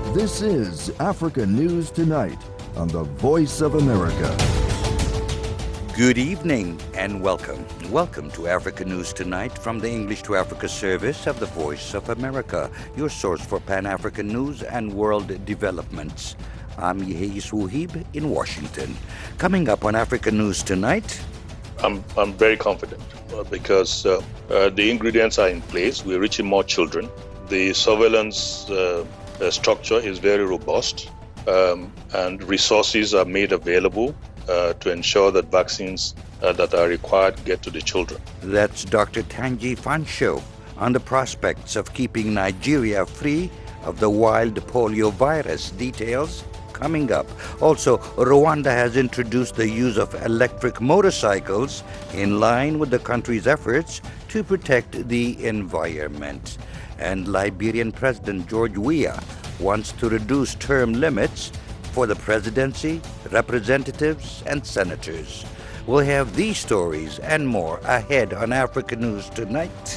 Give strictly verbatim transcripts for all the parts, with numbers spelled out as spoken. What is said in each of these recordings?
This is Africa News Tonight on the Voice of America. Good evening and welcome. Welcome to Africa News Tonight from the English to Africa service of the Voice of America, your source for Pan-African news and world developments. I'm Yehis Wuhib in Washington. Coming up on Africa News Tonight. I'm, I'm very confident uh, because uh, uh, the ingredients are in place. We're reaching more children. The surveillance uh, uh, structure is very robust, um, and resources are made available Uh, to ensure that vaccines uh, that are required get to the children. That's Doctor Tanji Fansho on the prospects of keeping Nigeria free of the wild polio virus. Details coming up. Also, Rwanda has introduced the use of electric motorcycles in line with the country's efforts to protect the environment. And Liberian President George Weah wants to reduce term limits for the presidency, representatives, and senators. We'll have these stories and more ahead on Africa News Tonight.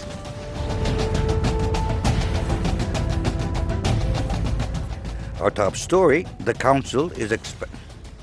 Our top story, the council is expected.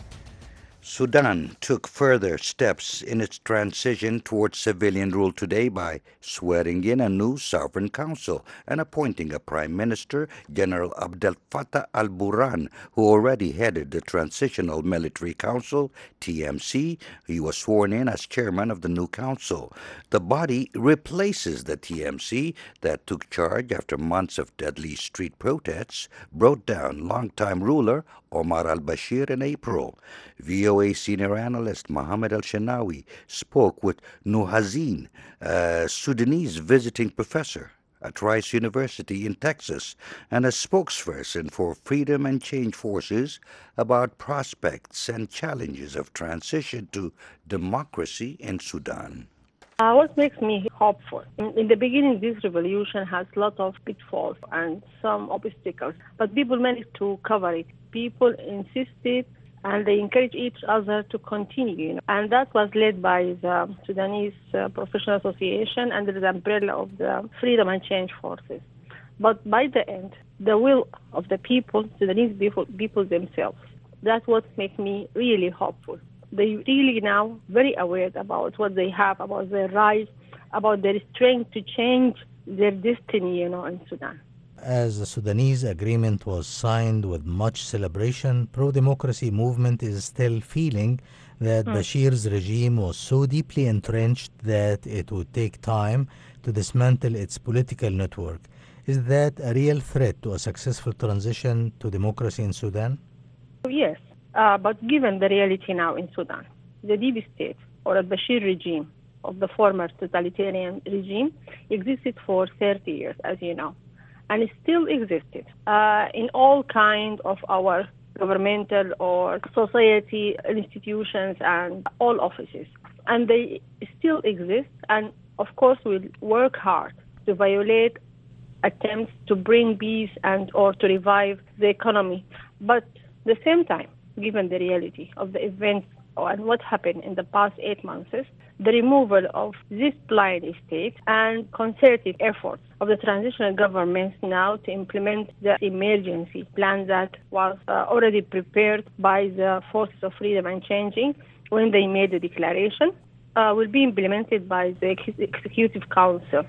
Sudan took further steps in its transition towards civilian rule today by swearing in a new sovereign council and appointing a prime minister, General Abdel Fattah al-Burhan, who already headed the Transitional Military Council, T M C. He was sworn in as chairman of the new council. The body replaces the T M C that took charge after months of deadly street protests brought down longtime ruler Omar al-Bashir in April. V O A senior analyst Mohammed al-Shanawi spoke with Nuhazin, a Sudanese visiting professor at Rice University in Texas and a spokesperson for Freedom and Change Forces about prospects and challenges of transition to democracy in Sudan. Uh, what makes me hopeful? In, in the beginning, this revolution has a lot of pitfalls and some obstacles, but people managed to cover it. People insisted and they encourage each other to continue. You know? And that was led by the Sudanese uh, Professional Association under the umbrella of the Freedom and Change Forces. But by the end, the will of the people, Sudanese people, people themselves, that's what makes me really hopeful. They really now very aware about what they have, about their rights, about their strength to change their destiny, you know, in Sudan. As the Sudanese agreement was signed with much celebration, pro-democracy movement is still feeling that hmm. Bashir's regime was so deeply entrenched that it would take time to dismantle its political network. Is that a real threat to a successful transition to democracy in Sudan? Yes, uh, but given the reality now in Sudan, the deep state or a Bashir regime of the former totalitarian regime existed for thirty years, as you know. And it still existed uh, in all kinds of our governmental or society institutions and all offices. And they still exist, and of course will work hard to violate attempts to bring peace and or to revive the economy. But at the same time, given the reality of the events and what happened in the past eight months, the removal of this blind state and concerted efforts of the transitional governments now to implement the emergency plan that was uh, already prepared by the Forces of Freedom and Changing when they made the declaration, uh, will be implemented by the Ex- Executive Council.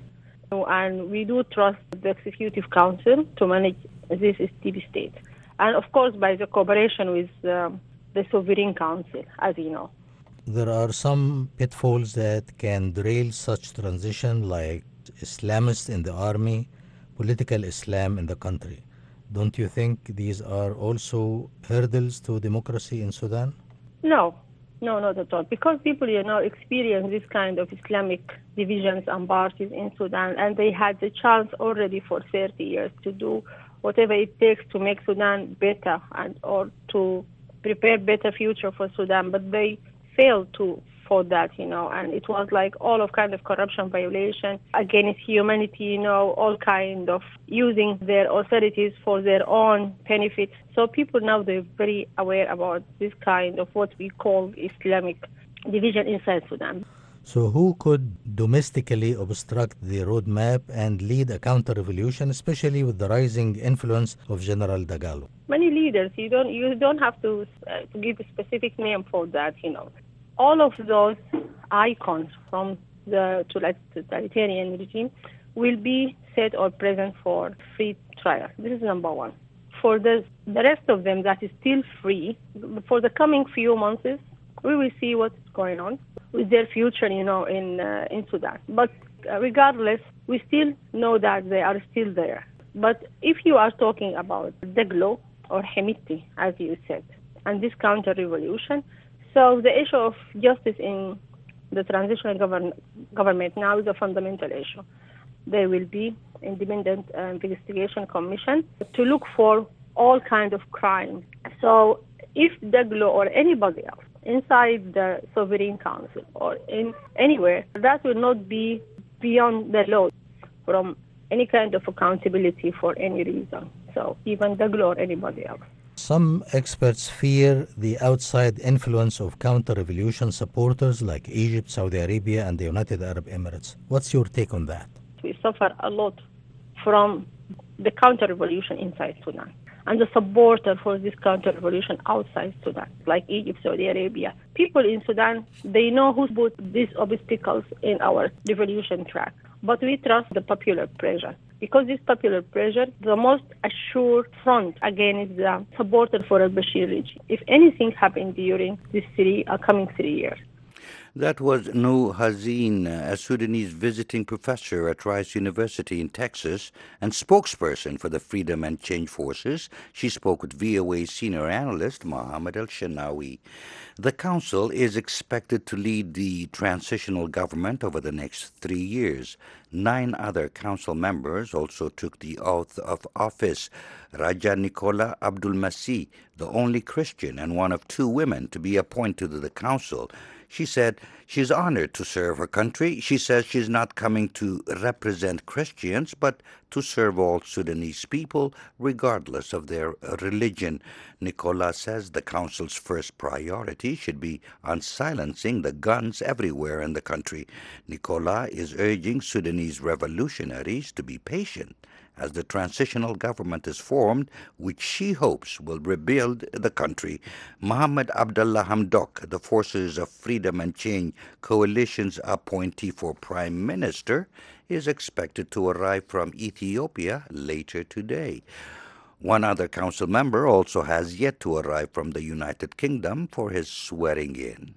And we do trust the Executive Council to manage this deep state. And of course by the cooperation with uh, the Sovereign Council, as you know. There are some pitfalls that can derail such transition, like Islamists in the army, political Islam in the country. Don't you think these are also hurdles to democracy in Sudan? No, no, not at all. Because people, you know, experience this kind of Islamic divisions and parties in Sudan, and they had the chance already for thirty years to do whatever it takes to make Sudan better and or to prepare better future for Sudan, but they failed to for that, you know, and it was like all of kind of corruption violation against humanity, you know, all kind of using their authorities for their own benefits. So people now, they're very aware about this kind of what we call Islamic division inside Sudan. So who could domestically obstruct the roadmap and lead a counter-revolution, especially with the rising influence of General Dagalo? Many leaders, you don't you don't have to, uh, to give a specific name for that, you know. All of those icons from the totalitarian regime will be set or present for free trial. This is number one. For the, the rest of them that is still free, for the coming few months, we will see what's going on with their future, you know, in uh, in Sudan. But uh, regardless, we still know that they are still there. But if you are talking about Daglo or Hemiti, as you said, and this counter-revolution, so the issue of justice in the transitional govern- government now is a fundamental issue. There will be independent uh, investigation commission to look for all kinds of crimes. So if Daglo or anybody else inside the Sovereign Council or in anywhere, that will not be beyond the law from any kind of accountability for any reason. So even Daglo or anybody else. Some experts fear the outside influence of counter-revolution supporters like Egypt, Saudi Arabia, and the United Arab Emirates. What's your take on that? We suffer a lot from the counter-revolution inside Sudan and the supporter for this counter-revolution outside Sudan, like Egypt, Saudi Arabia. People in Sudan, they know who put these obstacles in our revolution track. But we trust the popular pressure. Because this popular pressure, the most assured front against the supporter for al-Bashir regime, if anything happened during these three uh, coming three years. That was Nou Hazin, a Sudanese visiting professor at Rice University in Texas and spokesperson for the Freedom and Change Forces. She spoke with V O A senior analyst Mohammed El-Shenawi. The council is expected to lead the transitional government over the next three years. Nine other council members also took the oath of office. Raja Nicola Abdul Masih, the only Christian and one of two women to be appointed to the council. She said she's honored to serve her country. She says she's not coming to represent Christians, but to serve all Sudanese people, regardless of their religion. Nicola says the council's first priority should be on silencing the guns everywhere in the country. Nicola is urging Sudanese revolutionaries to be patient as the transitional government is formed, which she hopes will rebuild the country. Mohammed Abdullah Hamdok, the Forces of Freedom and Change Coalition's appointee for Prime Minister, is expected to arrive from Ethiopia later today. One other council member also has yet to arrive from the United Kingdom for his swearing in.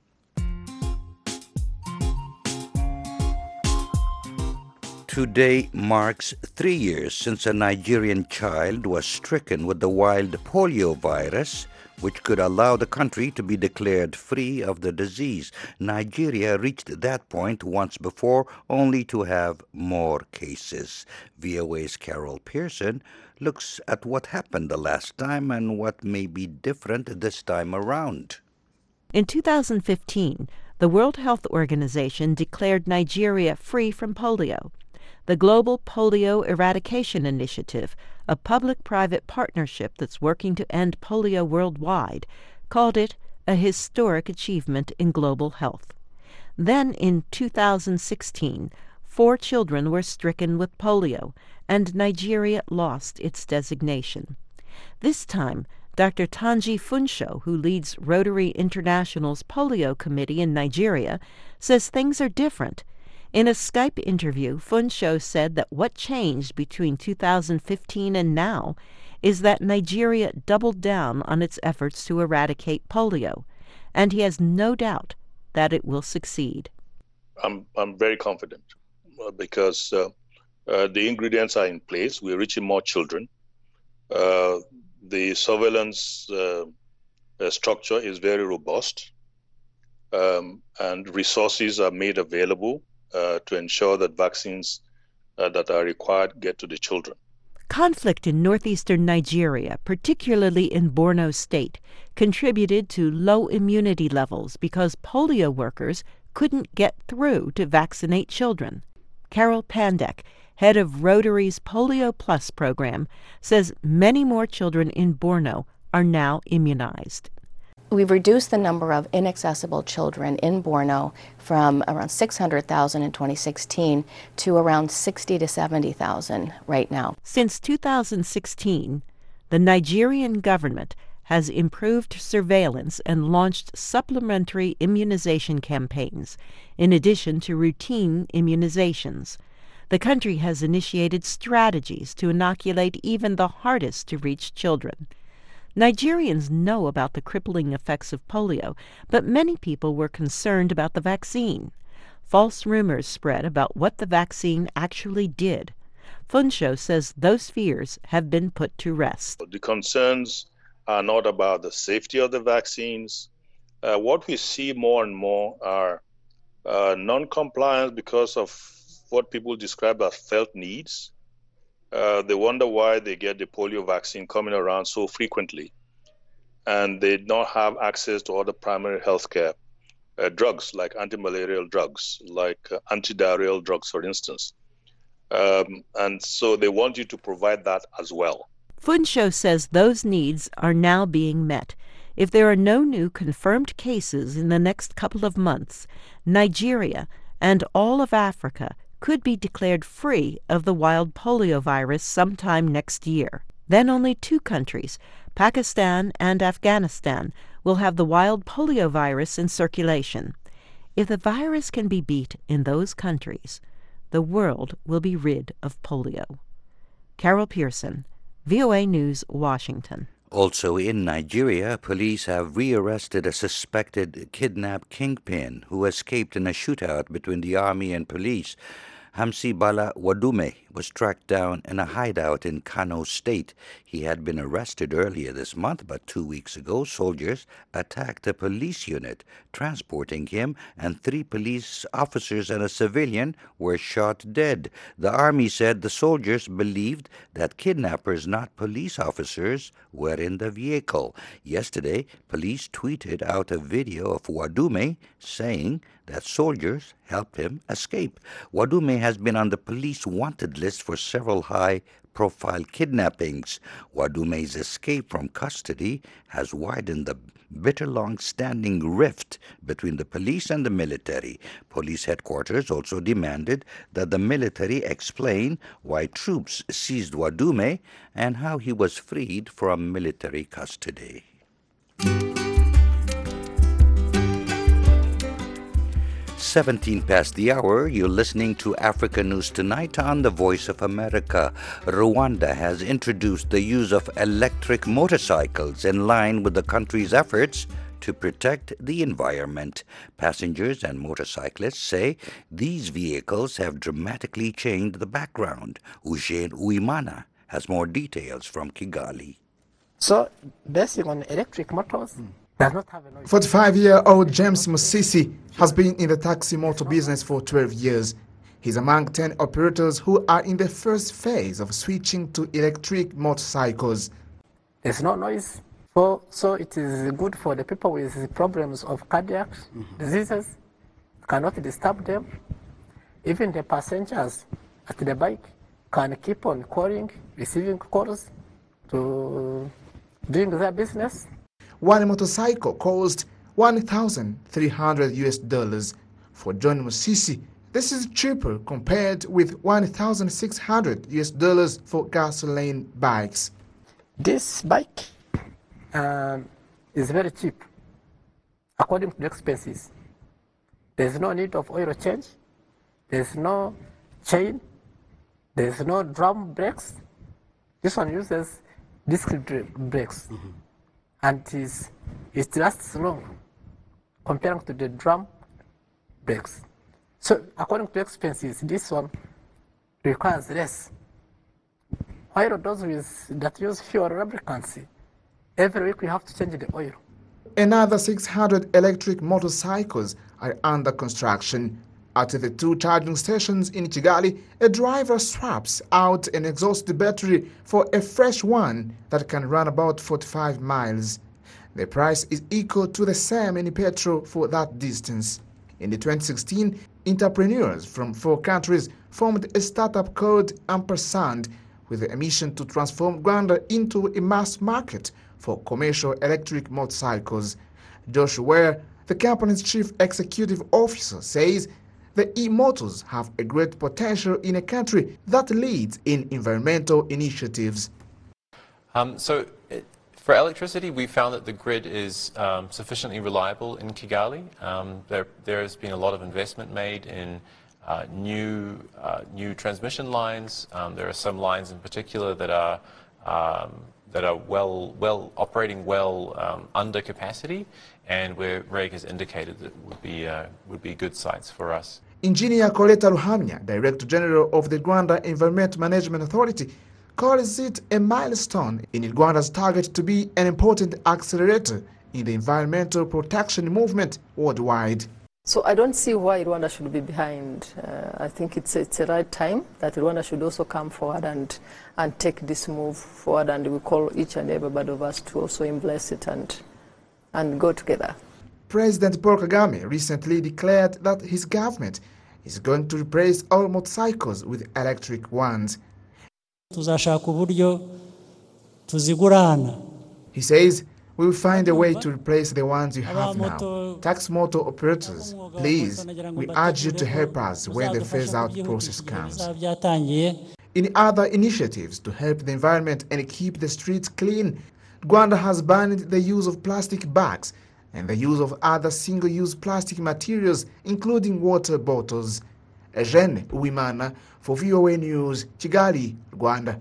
Today marks three years since a Nigerian child was stricken with the wild polio virus, which could allow the country to be declared free of the disease. Nigeria reached that point once before, only to have more cases. V O A's Carol Pearson looks at what happened the last time and what may be different this time around. In two thousand fifteen, the World Health Organization declared Nigeria free from polio. The Global Polio Eradication Initiative, a public-private partnership that's working to end polio worldwide, called it a historic achievement in global health. Then, in two thousand sixteen, four children were stricken with polio, and Nigeria lost its designation. This time, Doctor Tanji Funsho, who leads Rotary International's polio committee in Nigeria, says things are different. In a Skype interview, Funsho said that what changed between two thousand fifteen and now is that Nigeria doubled down on its efforts to eradicate polio, and he has no doubt that it will succeed. I'm I'm very confident uh, because uh, uh, the ingredients are in place. We're reaching more children. Uh, the surveillance uh, uh, structure is very robust, um, and resources are made available Uh, to ensure that vaccines uh, that are required get to the children. Conflict in northeastern Nigeria, particularly in Borno State, contributed to low immunity levels because polio workers couldn't get through to vaccinate children. Carol Pandek, head of Rotary's Polio Plus program, says many more children in Borno are now immunized. we've reduced the number of inaccessible children in Borno from around six hundred thousand in twenty sixteen to around sixty to seventy thousand right now. Since two thousand sixteen, the Nigerian government has improved surveillance and launched supplementary immunization campaigns, in addition to routine immunizations. The country has initiated strategies to inoculate even the hardest to reach children. Nigerians know about the crippling effects of polio, but many people were concerned about the vaccine. False rumors spread about what the vaccine actually did. Funsho says those fears have been put to rest. The concerns are not about the safety of the vaccines. Uh, what we see more and more are uh, non-compliance because of what people describe as felt needs. Uh, they wonder why they get the polio vaccine coming around so frequently, and they don't have access to other primary health care uh, drugs like anti-malarial drugs, like uh, antidiarrheal drugs, for instance. Um, and so they want you to provide that as well. Funsho says those needs are now being met. If there are no new confirmed cases in the next couple of months, Nigeria and all of Africa could be declared free of the wild polio virus sometime next year. Then only two countries, Pakistan and Afghanistan, will have the wild polio virus in circulation. If the virus can be beat in those countries, the world will be rid of polio. Carol Pearson, V O A News, Washington. Also in Nigeria, police have rearrested a suspected kidnap kingpin who escaped in a shootout between the army and police. Hamsi Bala Wadume was tracked down in a hideout in Kano State. He had been arrested earlier this month, but two weeks ago, soldiers attacked a police unit transporting him, and three police officers and a civilian were shot dead. The army said the soldiers believed that kidnappers, not police officers, were in the vehicle. Yesterday, police tweeted out a video of Wadume saying that soldiers helped him escape. Wadume has been on the police wanted list for several high-profile kidnappings. Wadume's escape from custody has widened the bitter long-standing rift between the police and the military. Police headquarters also demanded that the military explain why troops seized Wadume and how he was freed from military custody. seventeen past the hour, you're listening to Africa News Tonight on the Voice of America. Rwanda has introduced the use of electric motorcycles in line with the country's efforts to protect the environment. Passengers and motorcyclists say these vehicles have dramatically changed the background. Eugene Uimana has more details from Kigali. So, based on electric motors, mm. does not have a noise. forty-five-year-old James Musisi has been in the taxi motor business for twelve years. He's among ten operators who are in the first phase of switching to electric motorcycles. There's no noise, so, so it is good for the people with problems of cardiac mm-hmm. diseases. Cannot disturb them. Even the passengers at the bike can keep on calling, receiving calls to doing their business. One motorcycle cost one thousand three hundred U S dollars. For John Musisi, this is cheaper compared with one thousand six hundred U S dollars for gasoline bikes. This bike um, is very cheap according to the expenses. There's no need of oil change. There's no chain. There's no drum brakes. This one uses disc brakes. Mm-hmm. And it, is, it lasts long comparing to the drum brakes. So according to expenses, this one requires less. While those with, that use fuel lubricants, every week we have to change the oil. Another six hundred electric motorcycles are under construction. At the two charging stations in Kigali, a driver swaps out an exhaust battery for a fresh one that can run about forty-five miles. The price is equal to the same in petrol for that distance. In the twenty sixteen, entrepreneurs from four countries formed a startup called Ampersand with a mission to transform Rwanda into a mass market for commercial electric motorcycles. Josh Ware, the company's chief executive officer, says the e-motors have a great potential in a country that leads in environmental initiatives. Um, so it, for electricity, we found that the grid is um, sufficiently reliable in Kigali. Um, there, there's been a lot of investment made in uh, new, uh, new transmission lines. Um, there are some lines in particular that are um, that are well, well operating well um, under capacity, and where REG has indicated that would be uh, would be good sites for us. Engineer Coletta Ruhamya, Director General of the Rwanda Environment Management Authority, calls it a milestone in Rwanda's target to be an important accelerator in the environmental protection movement worldwide. So I don't see why Rwanda should be behind. Uh, I think it's it's the right time that Rwanda should also come forward and and take this move forward, and we call each and everybody of us to also embrace it and and go together. President Paul Kagame recently declared that his government is going to replace all motorcycles with electric ones. He says, we will find a way to replace the ones you have now. Tax motor operators, please, we urge you to help us when the phase-out process comes. In other initiatives to help the environment and keep the streets clean, Rwanda has banned the use of plastic bags and the use of other single-use plastic materials, including water bottles. Eugene Uwimana for V O A News, Kigali, Rwanda.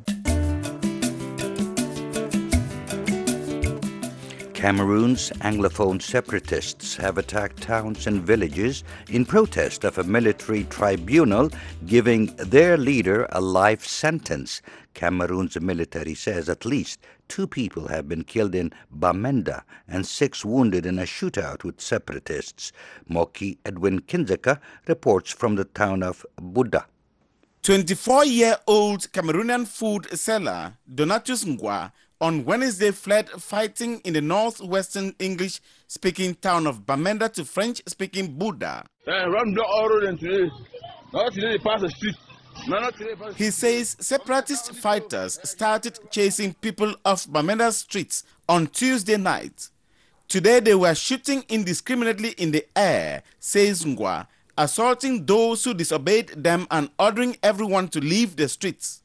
Cameroon's Anglophone separatists have attacked towns and villages in protest of a military tribunal giving their leader a life sentence. Cameroon's military says at least two people have been killed in Bamenda and six wounded in a shootout with separatists. Moki Edwin Kinzeka reports from the town of Buda. twenty-four-year-old Cameroonian food seller Donatus Ngwa on Wednesday fled fighting in the northwestern English-speaking town of Bamenda to French-speaking Buda. He says separatist fighters started chasing people off Bamenda's streets on Tuesday night. Today they were shooting indiscriminately in the air, says Ngwa, assaulting those who disobeyed them and ordering everyone to leave the streets.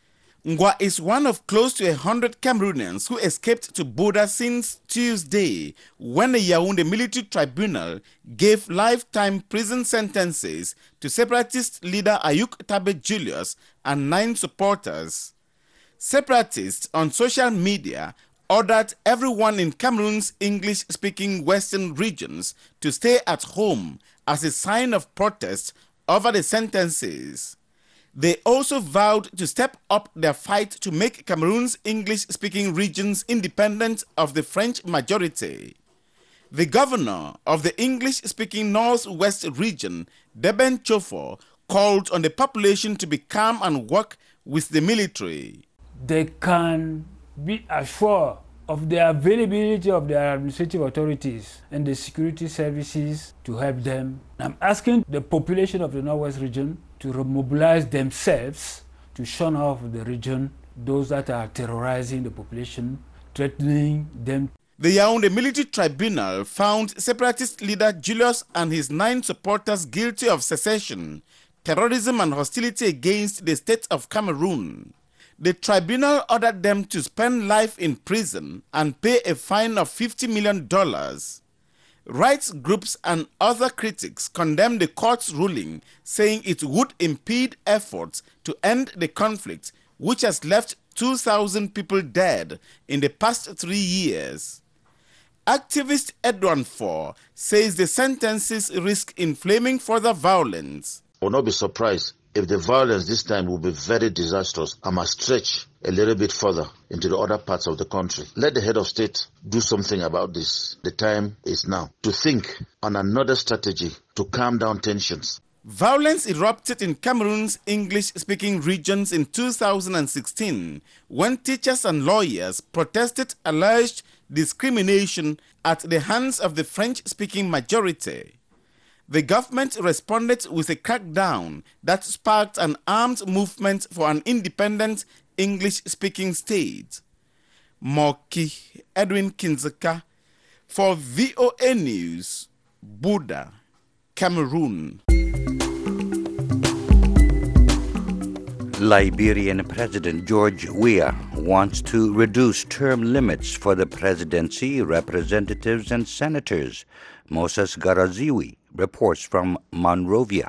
Ngwa is one of close to a hundred Cameroonians who escaped to Buda since Tuesday, when the Yaoundé military tribunal gave lifetime prison sentences to separatist leader Ayuk Tabe Julius and nine supporters. Separatists on social media ordered everyone in Cameroon's English-speaking western regions to stay at home as a sign of protest over the sentences. They also vowed to step up their fight to make Cameroon's English-speaking regions independent of the French majority. The governor of the English-speaking Northwest region, Deben Chofo, called on the population to be calm and work with the military. They can be assured of the availability of their administrative authorities and the security services to help them. I'm asking the population of the Northwest region to mobilize themselves to shun off the region those that are terrorizing the population, threatening them. The Yaoundé military tribunal found separatist leader Julius and his nine supporters guilty of secession, terrorism and hostility against the state of Cameroon. The tribunal ordered them to spend life in prison and pay a fine of fifty million dollars. Rights groups and other critics condemned the court's ruling, saying it would impede efforts to end the conflict, which has left two thousand people dead in the past three years. Activist Edwin Four says the sentences risk inflaming further violence. I will not be surprised if the violence this time will be very disastrous and must stretch a little bit further into the other parts of the country. Let the head of state do something about this. The time is now to think on another strategy to calm down tensions. Violence erupted in Cameroon's English-speaking regions in two thousand sixteen when teachers and lawyers protested alleged discrimination at the hands of the French-speaking majority. The government responded with a crackdown that sparked an armed movement for an independent English-speaking state. Moki Edwin Kinzeka For V O A News, Buda, Cameroon. Liberian President George Weah wants to reduce term limits for the presidency, representatives, and senators. Moses Garaziwi reports from Monrovia.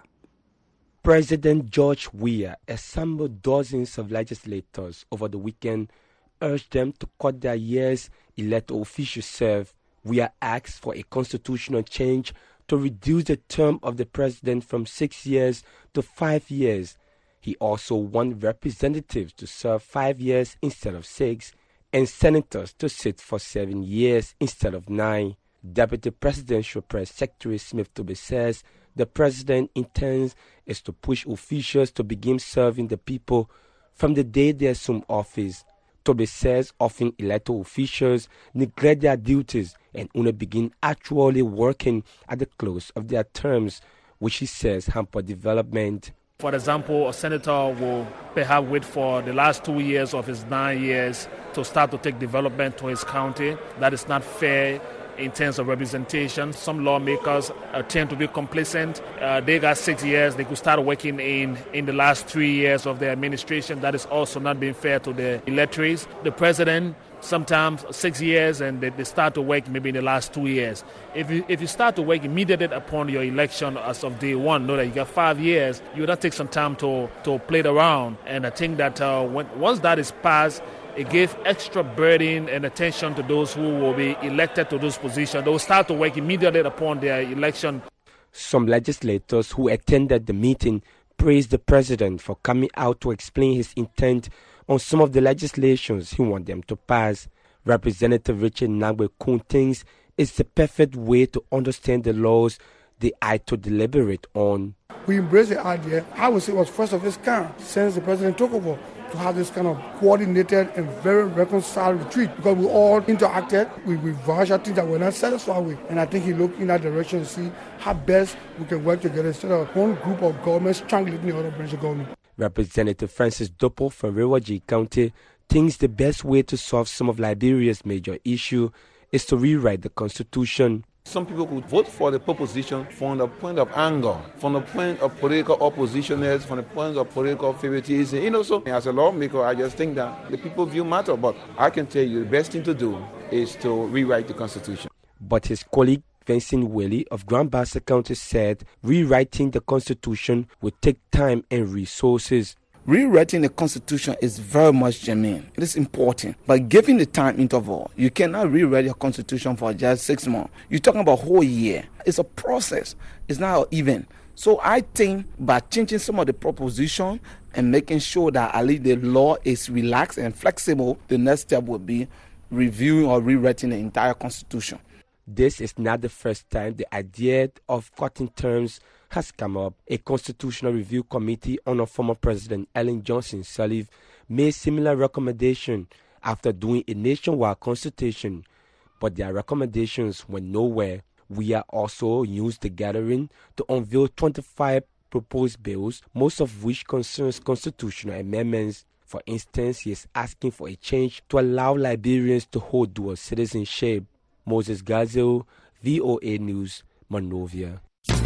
President George Weah assembled dozens of legislators over the weekend, urged them to cut their years elected officials serve. Weah asked for a constitutional change to reduce the term of the president from six years to five years. He also wants representatives to serve five years instead of six, and senators to sit for seven years instead of nine. Deputy Presidential Press Secretary Smith Toby says the president intends is to push officials to begin serving the people from the day they assume office. Toby says often elected officials neglect their duties and only begin actually working at the close of their terms, which he says hamper development. For example, a senator will perhaps wait for the last two years of his nine years to start to take development to his county. That is not fair in terms of representation. Some lawmakers uh, tend to be complacent. Uh, they got six years. They could start working in, in the last three years of their administration. That is also not being fair to the electors. The president, sometimes six years, and they, they start to work maybe in the last two years. If you, if you start to work immediately upon your election as of day one, know that you got five years, you would have to take some time to, to play it around. And I think that uh, when, once that is passed, it gives extra burden and attention to those who will be elected to those positions. They will start to work immediately upon their election. Some legislators who attended the meeting praised the president for coming out to explain his intent on some of the legislations he wants them to pass. Representative Richard Nagbe Kun thinks it's the perfect way to understand the laws they are to deliberate on. We embrace the idea. I would say it was first of its kind since the president took over, to have this kind of coordinated and very reconciled retreat, because we all interacted, we revised things that we're not satisfied with, and I think he looked in that direction to see how best we can work together instead of one group of governments strangling the other branch of government. Representative Francis Dopo from Rewaji County thinks the best way to solve some of Liberia's major issue is to rewrite the constitution. Some people could vote for the proposition from the point of anger, from the point of political oppositioners, from the point of political favoritism. You know, so as a lawmaker, I just think that the people view matter. But I can tell you the best thing to do is to rewrite the constitution. But his colleague Vincent Willie of Grand Bassa County said rewriting the constitution would take time and resources. Rewriting the constitution is very much germane. It is important. But given the time interval, you cannot rewrite your constitution for just six months. You're talking about a whole year. It's a process. It's not an event. So I think by changing some of the proposition and making sure that at least the law is relaxed and flexible, the next step would be reviewing or rewriting the entire constitution. This is not the first time the idea of cutting terms has come up. A constitutional review committee under former President Ellen Johnson Sirleaf made similar recommendation after doing a nationwide consultation, but their recommendations went nowhere. We are also used the gathering to unveil twenty-five proposed bills, most of which concerns constitutional amendments. For instance, he is asking for a change to allow Liberians to hold dual citizenship. Moses Gazel, V O A News, Monrovia.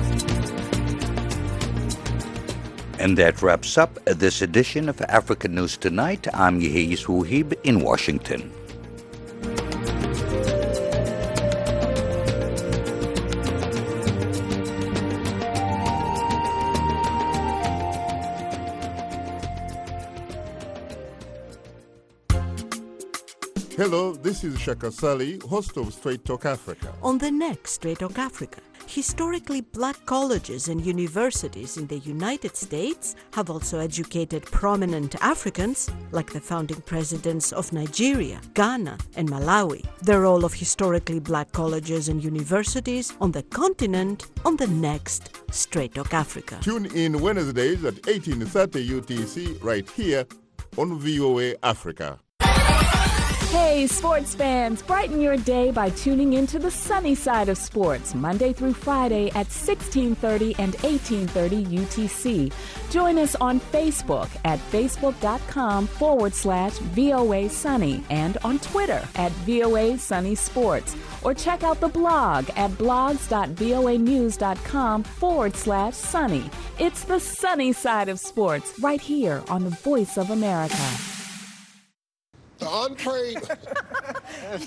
And that wraps up this edition of African News Tonight. I'm Yehis Wuhib in Washington. Hello, this is Shaka Sali, host of Straight Talk Africa. On the next Straight Talk Africa, historically black colleges and universities in the United States have also educated prominent Africans, like the founding presidents of Nigeria, Ghana, and Malawi. The role of historically black colleges and universities on the continent on the next Straight Talk Africa. Tune in Wednesdays at eighteen thirty U T C right here on V O A Africa. Hey, sports fans, brighten your day by tuning into the sunny side of sports, Monday through Friday at sixteen thirty and eighteen thirty U T C. Join us on Facebook at facebook.com forward slash VOA Sunny and on Twitter at VOA Sunny Sports. Or check out the blog at blogs.voanews.com forward slash sunny. It's the sunny side of sports right here on the Voice of America. The entree